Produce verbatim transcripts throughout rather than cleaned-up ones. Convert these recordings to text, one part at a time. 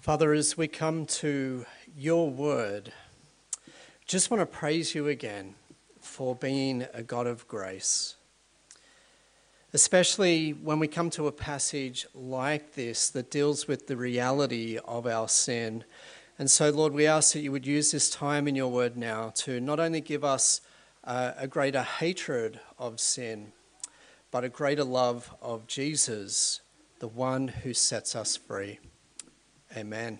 Father, as we come to your word, just want to praise you again for being a God of grace. Especially when we come to a passage like this that deals with the reality of our sin. And so, Lord, we ask that you would use this time in your word now to not only give us uh, a greater hatred of sin, but a greater love of Jesus, the one who sets us free. Amen.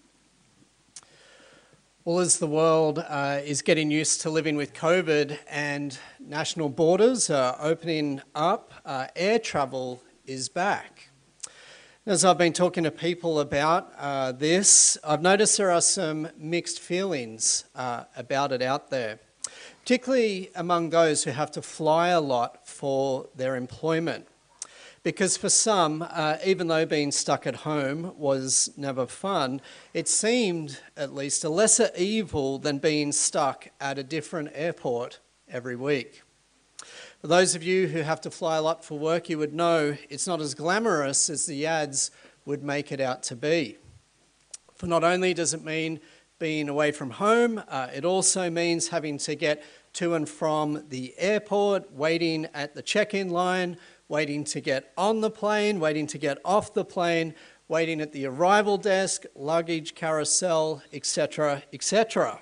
Well, as the world uh, is getting used to living with COVID and national borders are opening up, uh, air travel is back. As I've been talking to people about uh, this, I've noticed there are some mixed feelings uh, about it out there, particularly among those who have to fly a lot for their employment. Because for some, uh, even though being stuck at home was never fun, it seemed at least a lesser evil than being stuck at a different airport every week. For those of you who have to fly a lot for work, you would know it's not as glamorous as the ads would make it out to be. For not only does it mean being away from home, uh, it also means having to get to and from the airport, waiting at the check-in line, waiting to get on the plane, waiting to get off the plane, waiting at the arrival desk, luggage carousel, et cetera, et cetera.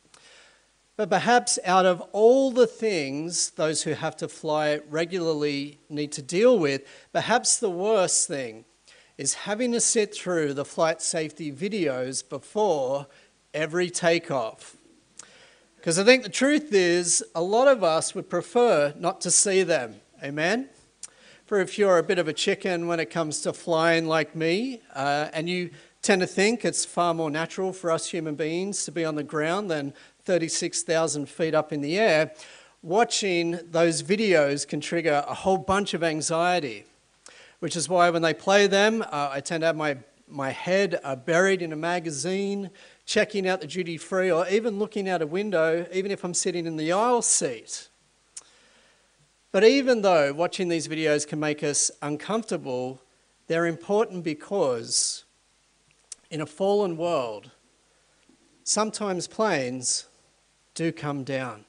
But perhaps out of all the things those who have to fly regularly need to deal with, perhaps the worst thing is having to sit through the flight safety videos before every takeoff. Because I think the truth is, a lot of us would prefer not to see them. Amen? For if you're a bit of a chicken when it comes to flying like me, uh, and you tend to think it's far more natural for us human beings to be on the ground than thirty-six thousand feet up in the air, watching those videos can trigger a whole bunch of anxiety, which is why when they play them, uh, I tend to have my, my head uh, buried in a magazine, checking out the duty-free, or even looking out a window, even if I'm sitting in the aisle seat. But even though watching these videos can make us uncomfortable, they're important because in a fallen world, sometimes planes do come down.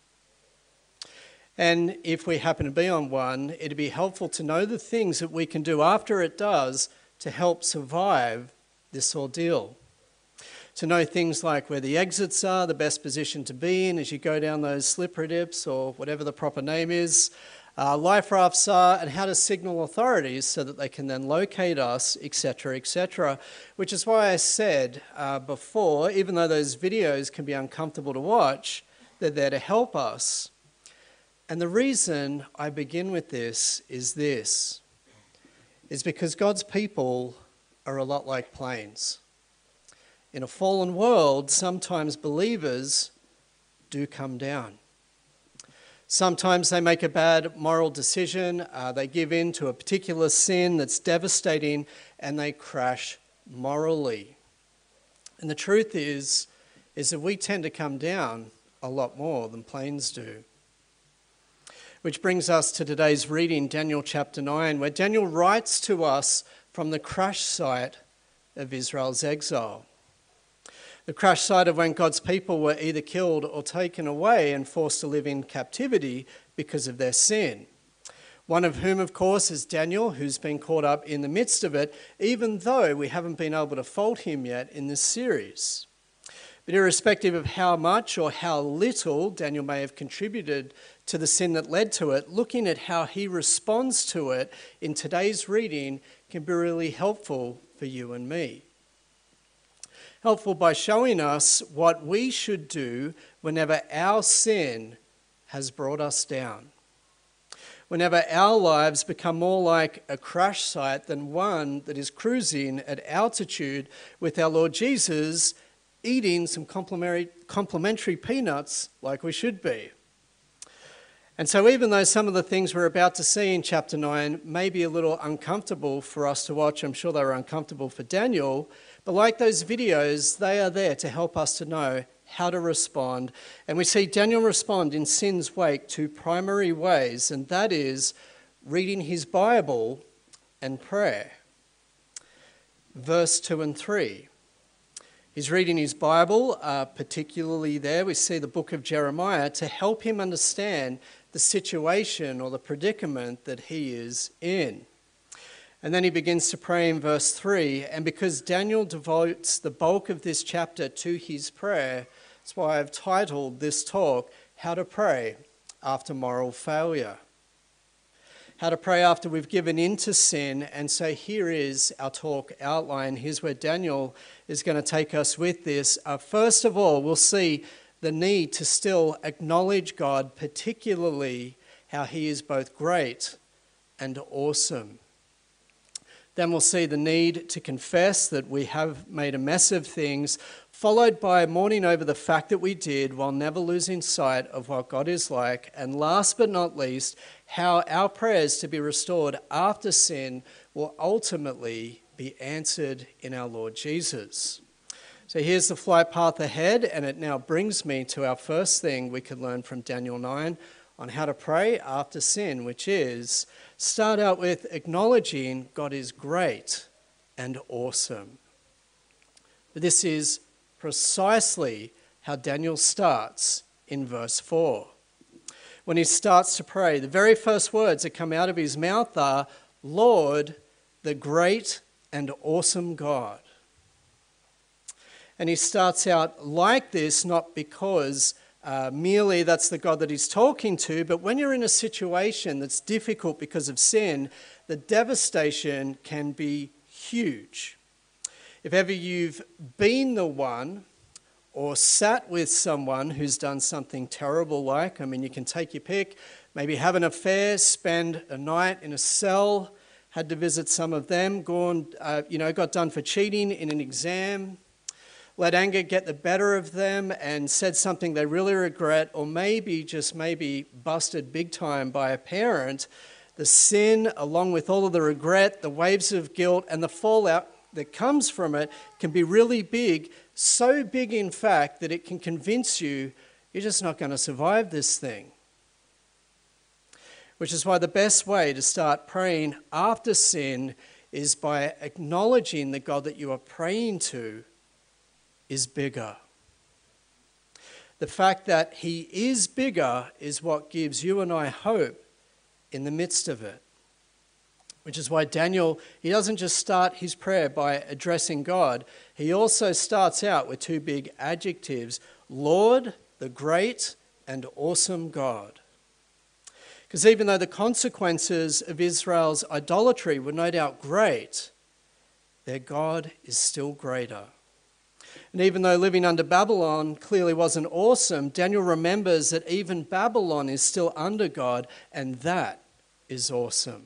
And if we happen to be on one, it'd be helpful to know the things that we can do after it does to help survive this ordeal. To know things like where the exits are, the best position to be in as you go down those slippery dips or whatever the proper name is, uh, life rafts are, and how to signal authorities so that they can then locate us, et cetera, et cetera. Which is why I said uh, before, even though those videos can be uncomfortable to watch, they're there to help us. And the reason I begin with this is this, is because God's people are a lot like planes. In a fallen world, sometimes believers do come down. Sometimes they make a bad moral decision, uh, they give in to a particular sin that's devastating, and they crash morally. And the truth is, is that we tend to come down a lot more than planes do. Which brings us to today's reading, Daniel chapter nine, where Daniel writes to us from the crash site of Israel's exile. The crash site of when God's people were either killed or taken away and forced to live in captivity because of their sin. One of whom, of course, is Daniel, who's been caught up in the midst of it, even though we haven't been able to fault him yet in this series. But irrespective of how much or how little Daniel may have contributed to the sin that led to it, looking at how he responds to it in today's reading can be really helpful for you and me. Helpful by showing us what we should do whenever our sin has brought us down. Whenever our lives become more like a crash site than one that is cruising at altitude with our Lord Jesus eating some complimentary, complimentary peanuts like we should be. And so even though some of the things we're about to see in chapter nine may be a little uncomfortable for us to watch, I'm sure they were uncomfortable for Daniel, but like those videos, they are there to help us to know how to respond. And we see Daniel respond in sin's wake two primary ways, and that is reading his Bible and prayer. Verse two and three. He's reading his Bible, uh, particularly there we see the book of Jeremiah, to help him understand the situation or the predicament that he is in. And then he begins to pray in verse three, and because Daniel devotes the bulk of this chapter to his prayer, that's why I've titled this talk, How to Pray After Moral Failure. How to pray after we've given in to sin. And so here is our talk outline. Here's where Daniel is going to take us with this. Uh, first of all, we'll see the need to still acknowledge God, particularly how he is both great and awesome. Then we'll see the need to confess that we have made a mess of things, followed by mourning over the fact that we did while never losing sight of what God is like. And last but not least, how our prayers to be restored after sin will ultimately be answered in our Lord Jesus. So here's the flight path ahead, and it now brings me to our first thing we could learn from Daniel nine on how to pray after sin, which is start out with acknowledging God is great and awesome. But this is precisely how Daniel starts in verse four. When he starts to pray, the very first words that come out of his mouth are, Lord, the great and awesome God. And he starts out like this, not because uh, merely that's the God that he's talking to, but when you're in a situation that's difficult because of sin, the devastation can be huge. If ever you've been the one or sat with someone who's done something terrible like, I mean, you can take your pick, maybe have an affair, spend a night in a cell, had to visit some of them, gone, uh, you know, got done for cheating in an exam, let anger get the better of them and said something they really regret, or maybe, just maybe, busted big time by a parent, the sin, along with all of the regret, the waves of guilt, and the fallout that comes from it can be really big, so big in fact that it can convince you you're just not going to survive this thing. Which is why the best way to start praying after sin is by acknowledging the God that you are praying to is bigger. The fact that he is bigger is what gives you and I hope in the midst of it. Which is why Daniel, he doesn't just start his prayer by addressing God. He also starts out with two big adjectives, Lord, the great and awesome God. Because even though the consequences of Israel's idolatry were no doubt great, their God is still greater. And even though living under Babylon clearly wasn't awesome, Daniel remembers that even Babylon is still under God, and that is awesome.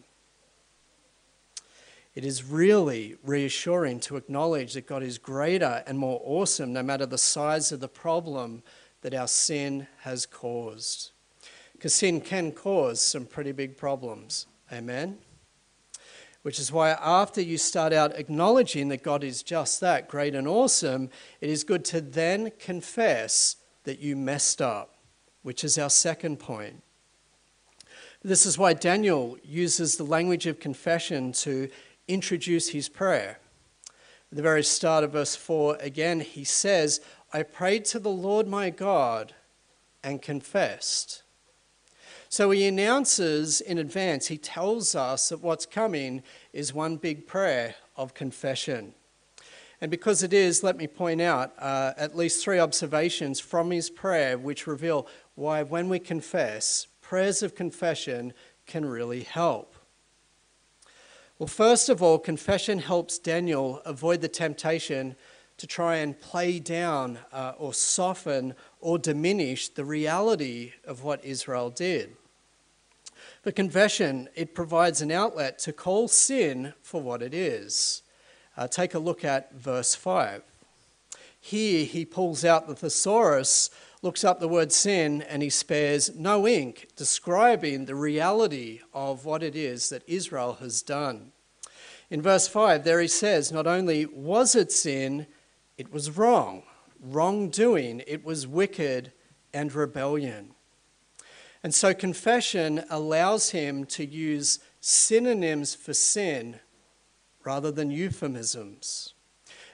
It is really reassuring to acknowledge that God is greater and more awesome no matter the size of the problem that our sin has caused. Because sin can cause some pretty big problems. Amen? Which is why after you start out acknowledging that God is just that, great and awesome, it is good to then confess that you messed up, which is our second point. This is why Daniel uses the language of confession to introduce his prayer. At the very start of verse four, again, he says, I prayed to the Lord my God and confessed. So he announces in advance, he tells us that what's coming is one big prayer of confession. And because it is, let me point out uh, at least three observations from his prayer which reveal why when we confess, prayers of confession can really help. Well, first of all, confession helps Daniel avoid the temptation to try and play down uh, or soften or diminish the reality of what Israel did. For confession, it provides an outlet to call sin for what it is. Uh, take a look at verse five. Here he pulls out the thesaurus, looks up the word sin, and he spares no ink describing the reality of what it is that Israel has done. In verse five, there he says, not only was it sin, it was wrong, wrongdoing, it was wicked and rebellion. And so confession allows him to use synonyms for sin rather than euphemisms.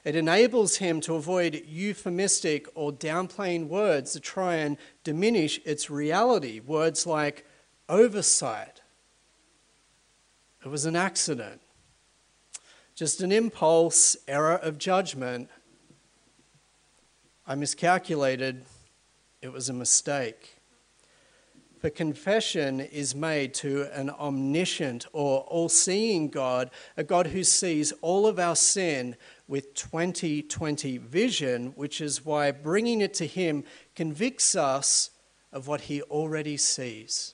It enables him to avoid euphemistic or downplaying words that try and diminish its reality. Words like oversight. It was an accident. Just an impulse, error of judgment. I miscalculated. It was a mistake. For confession is made to an omniscient or all-seeing God, a God who sees all of our sin with twenty twenty vision, which is why bringing it to him convicts us of what he already sees.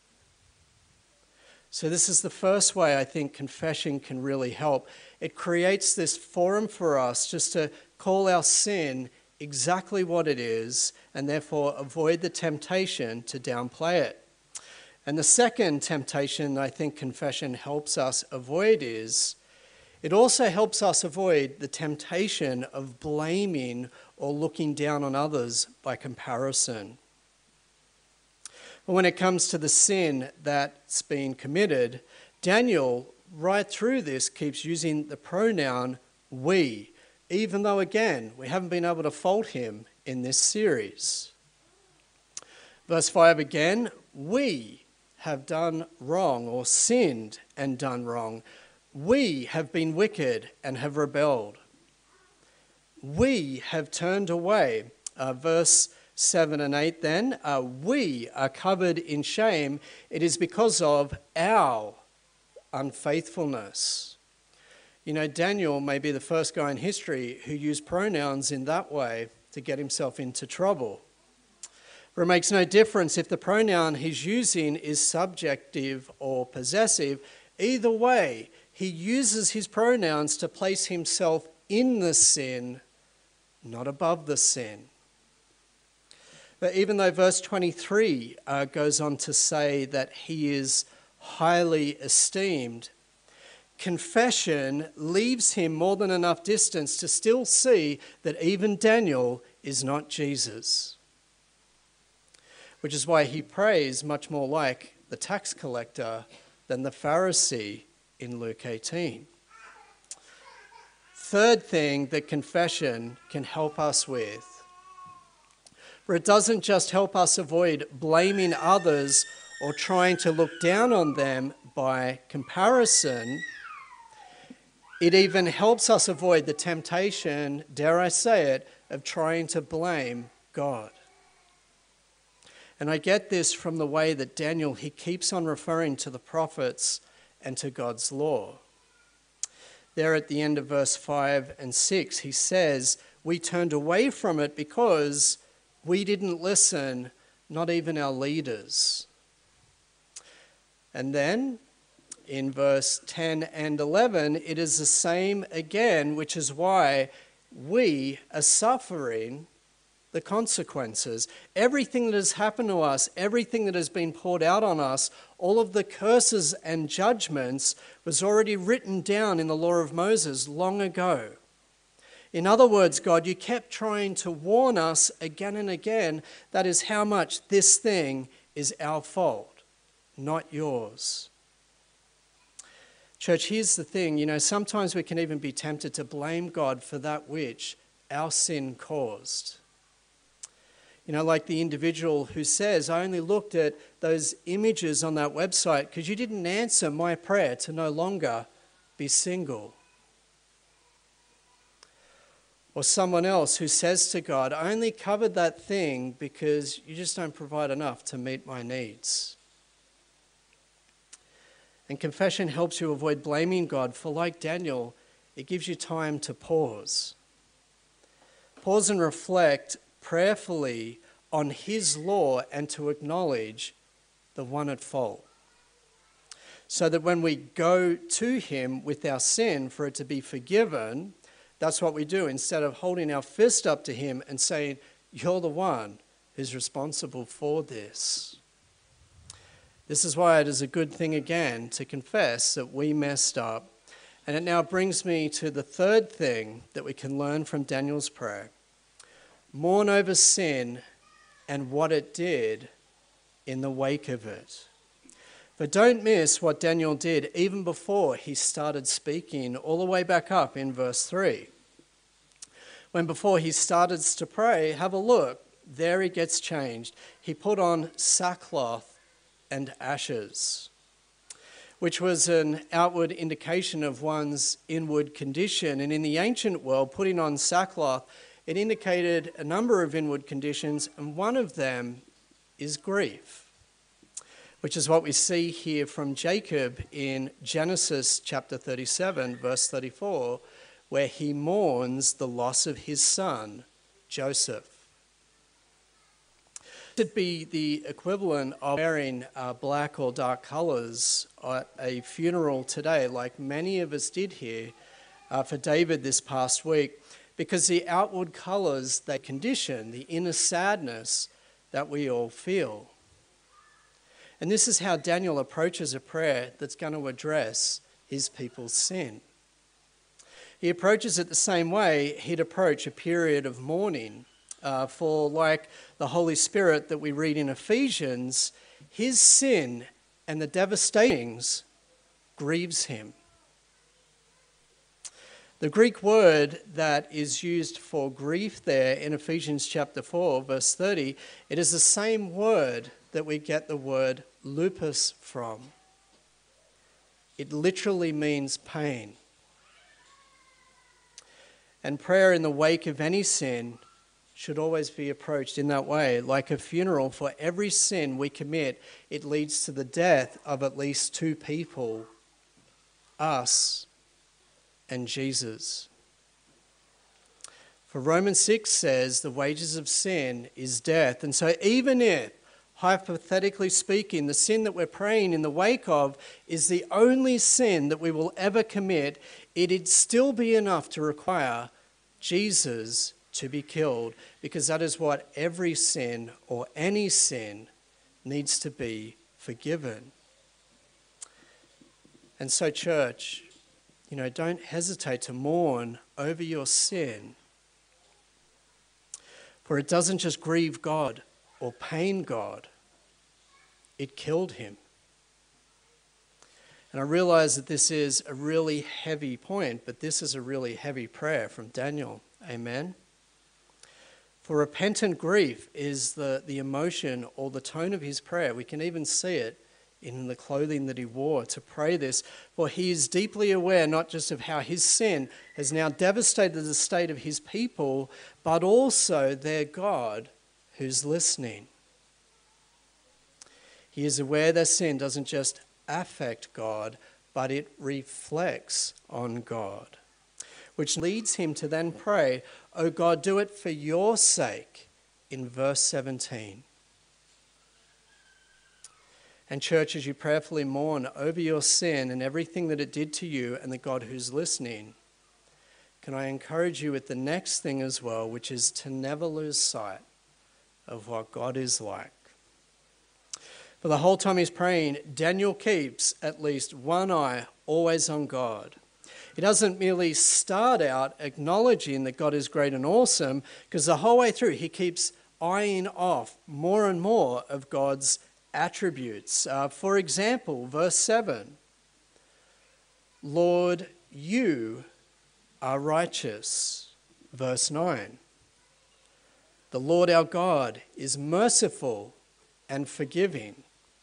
So this is the first way I think confession can really help. It creates this forum for us just to call our sin exactly what it is, and therefore avoid the temptation to downplay it. And the second temptation I think confession helps us avoid is, it also helps us avoid the temptation of blaming or looking down on others by comparison. But when it comes to the sin that's been committed, Daniel, right through this, keeps using the pronoun we, even though, again, we haven't been able to fault him in this series. Verse five again, we have done wrong or sinned and done wrong. We have been wicked and have rebelled. We have turned away. Uh, verse seven and eight then, uh, we are covered in shame. It is because of our unfaithfulness. You know, Daniel may be the first guy in history who used pronouns in that way to get himself into trouble. But it makes no difference if the pronoun he's using is subjective or possessive. Either way, he uses his pronouns to place himself in the sin, not above the sin. But even though verse twenty-three uh, goes on to say that he is highly esteemed, confession leaves him more than enough distance to still see that even Daniel is not Jesus. Which is why he prays much more like the tax collector than the Pharisee in Luke eighteen. Third thing that confession can help us with, for it doesn't just help us avoid blaming others or trying to look down on them by comparison, it even helps us avoid the temptation, dare I say it, of trying to blame God. And I get this from the way that Daniel, he keeps on referring to the prophets and to God's law. There at the end of verse five and six, he says, we turned away from it because we didn't listen, not even our leaders. And then in verse ten and eleven, it is the same again, which is why we are suffering the consequences. Everything that has happened to us, everything that has been poured out on us, all of the curses and judgments was already written down in the law of Moses long ago. In other words, God, you kept trying to warn us again and again. That is how much this thing is our fault, not yours. Church, here's the thing. You know, sometimes we can even be tempted to blame God for that which our sin caused. You know, like the individual who says, I only looked at those images on that website because you didn't answer my prayer to no longer be single. Or someone else who says to God, I only covered that thing because you just don't provide enough to meet my needs. And confession helps you avoid blaming God, for like Daniel, it gives you time to pause. Pause and reflect prayerfully on his law and to acknowledge the one at fault. So that when we go to him with our sin for it to be forgiven, that's what we do. Instead of holding our fist up to him and saying, you're the one who's responsible for this. This is why it is a good thing again to confess that we messed up. And it now brings me to the third thing that we can learn from Daniel's prayer. Mourn over sin and what it did in the wake of it. But don't miss what Daniel did even before he started speaking, all the way back up in verse three. when before he started to pray, have a look, there he gets changed. He put on sackcloth and ashes, which was an outward indication of one's inward condition. And in the ancient world, putting on sackcloth, it indicated a number of inward conditions, and one of them is grief, which is what we see here from Jacob in Genesis chapter thirty-seven, verse thirty-four, where he mourns the loss of his son, Joseph. It would be the equivalent of wearing uh, black or dark colours at a funeral today, like many of us did here uh, for David this past week, because the outward colours, they condition the inner sadness that we all feel. And this is how Daniel approaches a prayer that's going to address his people's sin. He approaches it the same way he'd approach a period of mourning. Uh, for like the Holy Spirit that we read in Ephesians, his sin and the devastings grieves him. The Greek word that is used for grief there in Ephesians chapter four, verse thirty, it is the same word that we get the word lupus from. It literally means pain. And prayer in the wake of any sin should always be approached in that way. Like a funeral, for every sin we commit, it leads to the death of at least two people, us and Jesus. For Romans six says the wages of sin is death. And so even if, hypothetically speaking, the sin that we're praying in the wake of is the only sin that we will ever commit, it'd still be enough to require Jesus to be killed, because that is what every sin or any sin needs to be forgiven. And so, church, you know, don't hesitate to mourn over your sin, for it doesn't just grieve God or pain God, it killed him. And I realize that this is a really heavy point, but this is a really heavy prayer from Daniel. Amen. For repentant grief is the, the emotion or the tone of his prayer. We can even see it in the clothing that he wore to pray this. For he is deeply aware not just of how his sin has now devastated the state of his people, but also their God who's listening. He is aware their sin doesn't just affect God, but it reflects on God, which leads him to then pray, "O God, do it for your sake," in verse seventeen. And church, as you prayerfully mourn over your sin and everything that it did to you and the God who's listening, can I encourage you with the next thing as well, which is to never lose sight of what God is like. For the whole time he's praying, Daniel keeps at least one eye always on God. He doesn't merely start out acknowledging that God is great and awesome, because the whole way through he keeps eyeing off more and more of God's attributes. Uh, for example, verse seven, Lord, you are righteous. Verse nine, the Lord our God is merciful and forgiving.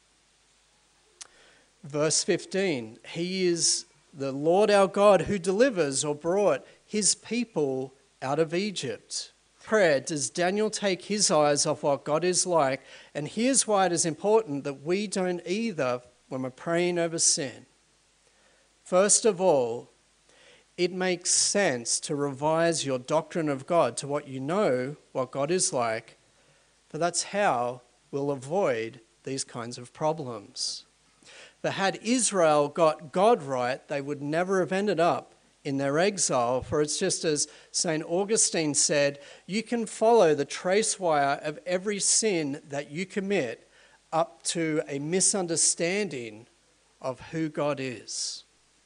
Verse fifteen, he is the Lord our God who delivers or brought his people out of Egypt. Prayer, does Daniel take his eyes off what God is like? And here's why it is important that we don't either when we're praying over sin. First of all, it makes sense to revise your doctrine of God to what you know what God is like, for that's how we'll avoid these kinds of problems. But had Israel got God right, they would never have ended up in their exile. For it's just as Saint Augustine said, you can follow the trace wire of every sin that you commit up to a misunderstanding of who God is.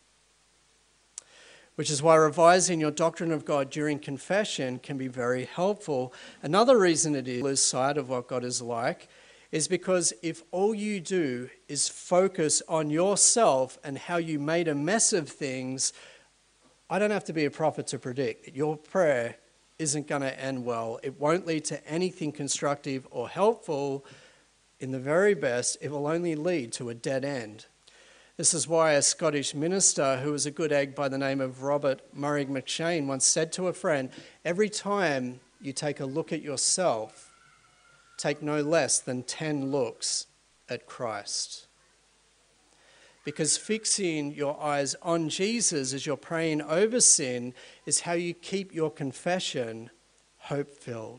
Which is why revising your doctrine of God during confession can be very helpful. Another reason it is lose sight of what God is like is because if all you do is focus on yourself and how you made a mess of things, I don't have to be a prophet to predict that your prayer isn't going to end well. It won't lead to anything constructive or helpful. In the very best, it will only lead to a dead end. This is why a Scottish minister who was a good egg by the name of Robert Murray McCheyne once said to a friend, every time you take a look at yourself, take no less than ten looks at Christ. Because fixing your eyes on Jesus as you're praying over sin is how you keep your confession hope-filled.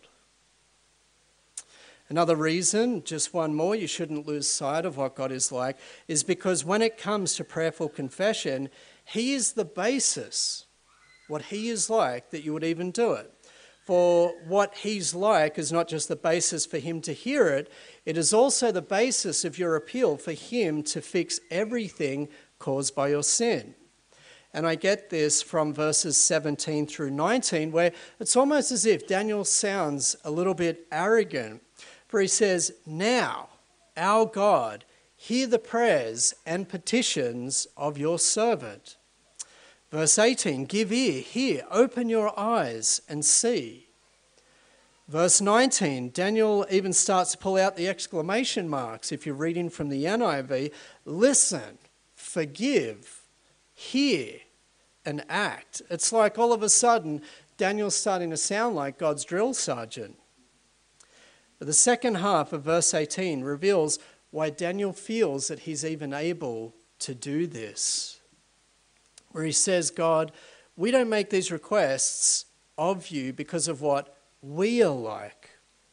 Another reason, just one more, you shouldn't lose sight of what God is like, is because when it comes to prayerful confession, he is the basis, what he is like, that you would even do it. For what he's like is not just the basis for him to hear it, it is also the basis of your appeal for him to fix everything caused by your sin. And I get this from verses seventeen through nineteen, where it's almost as if Daniel sounds a little bit arrogant. For he says, now, our God, hear the prayers and petitions of your servant. Verse eighteen, give ear, hear, open your eyes and see. Verse nineteen, Daniel even starts to pull out the exclamation marks. If you're reading from the N I V, listen, forgive, hear, and act. It's like all of a sudden, Daniel's starting to sound like God's drill sergeant. But the second half of verse eighteen reveals why Daniel feels that he's even able to do this. Where he says, God, we don't make these requests of you because of what we are like,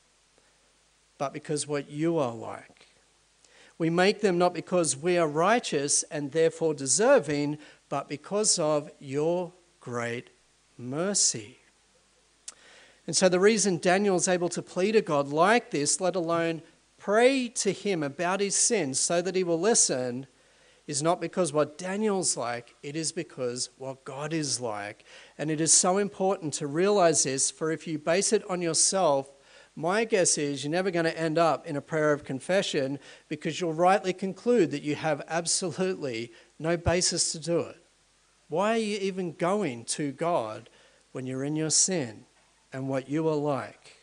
but because what you are like. We make them not because we are righteous and therefore deserving, but because of your great mercy. And so the reason Daniel is able to plead to God like this, let alone pray to him about his sins so that he will listen, is not because what Daniel's like, it is because what God is like. And it is so important to realize this, for if you base it on yourself, my guess is you're never going to end up in a prayer of confession, because you'll rightly conclude that you have absolutely no basis to do it. Why are you even going to God when you're in your sin and what you are like?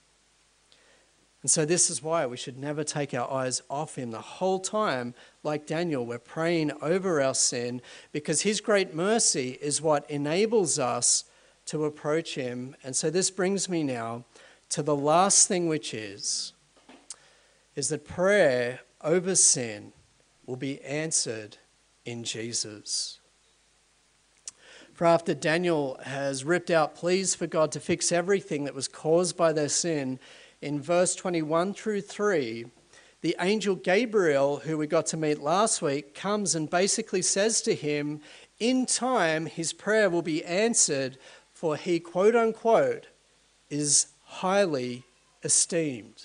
And so this is why we should never take our eyes off him the whole time. Like Daniel, we're praying over our sin, because his great mercy is what enables us to approach him. And so this brings me now to the last thing, which is, is that prayer over sin will be answered in Jesus. For after Daniel has ripped out pleas for God to fix everything that was caused by their sin, in verse twenty-one through three, the angel Gabriel, who we got to meet last week, comes and basically says to him, in time his prayer will be answered, for he, quote unquote, is highly esteemed.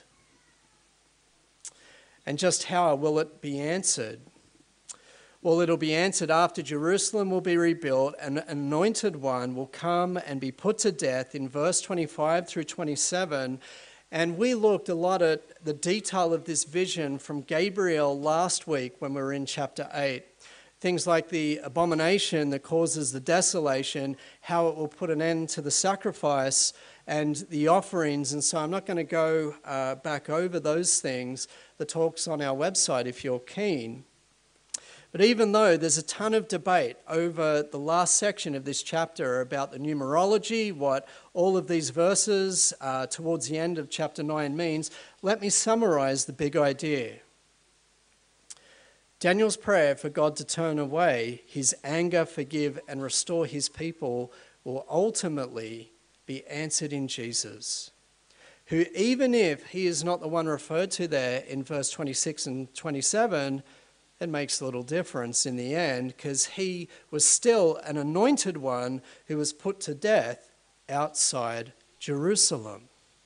And just how will it be answered? Well, it'll be answered after Jerusalem will be rebuilt, and an anointed one will come and be put to death in verse twenty-five through twenty-seven. And we looked a lot at the detail of this vision from Gabriel last week when we were in chapter eight. Things like the abomination that causes the desolation, how it will put an end to the sacrifice and the offerings. And so I'm not going to go uh, back over those things. The talk's on our website if you're keen. But even though there's a ton of debate over the last section of this chapter about the numerology, what all of these verses uh, towards the end of chapter nine means, let me summarize the big idea. Daniel's prayer for God to turn away his anger, forgive, and restore his people will ultimately be answered in Jesus, who, even if he is not the one referred to there in verse twenty-six and twenty-seven, it makes little difference in the end, because he was still an anointed one who was put to death outside Jerusalem.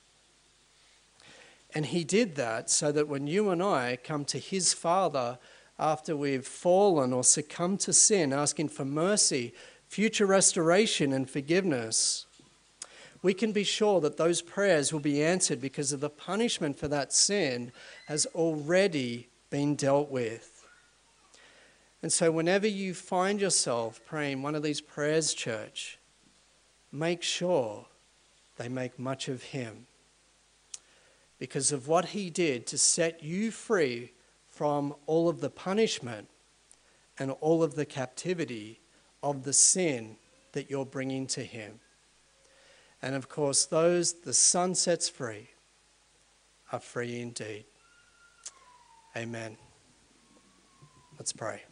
And he did that so that when you and I come to his Father after we've fallen or succumbed to sin, asking for mercy, future restoration and forgiveness, we can be sure that those prayers will be answered, because of the punishment for that sin has already been dealt with. And so whenever you find yourself praying one of these prayers, church, make sure they make much of him because of what he did to set you free from all of the punishment and all of the captivity of the sin that you're bringing to him. And of course, those the Son sets free are free indeed. Amen. Let's pray.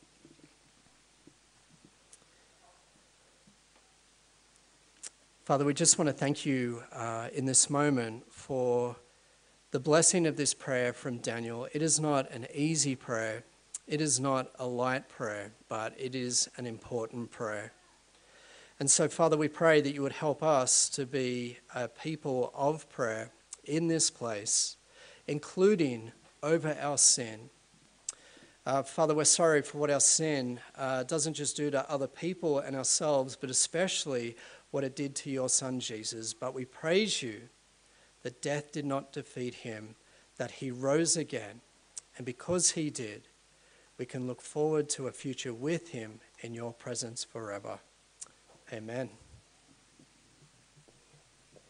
Father, we just want to thank you uh, in this moment for the blessing of this prayer from Daniel. It is not an easy prayer. It is not a light prayer, but it is an important prayer. And so, Father, we pray that you would help us to be a people of prayer in this place, including over our sin. Uh, Father, we're sorry for what our sin uh, doesn't just do to other people and ourselves, but especially what it did to your Son, Jesus. But we praise you that death did not defeat him, that he rose again. And because he did, we can look forward to a future with him in your presence forever. Amen.